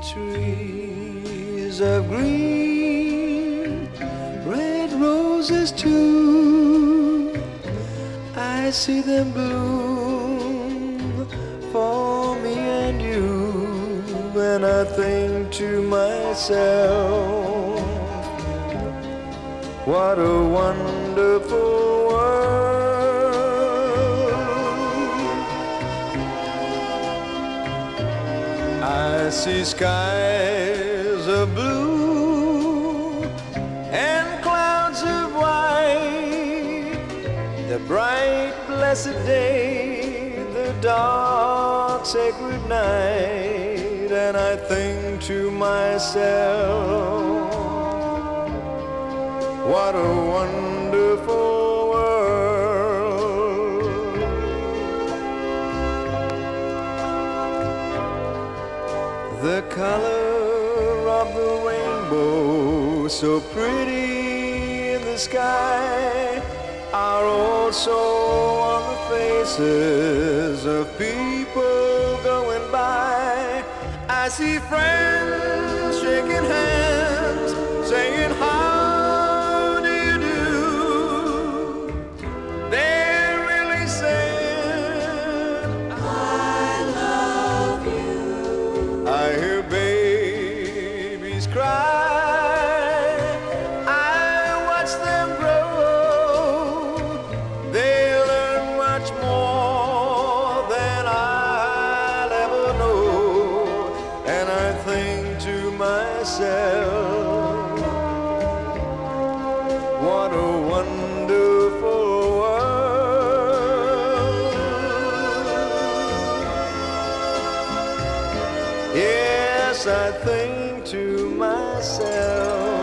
trees of green, red roses too. I see them bloom for me and you, and I think to myself, what a wonderful world. I see skies of blue and clouds of white, the bright blessed day, the dark sacred night, and I think to myself, what a wonderful world. The color of the rainbow, so pretty in the sky, are also on the faces of people going by. I see friends shaking hands, saying, how do you do? They're really saying, I love you. I hear babies cry, I watch them grow. They learn much more than I'll ever know, and I think to myself, what a wonderful world. Yes, I think to myself,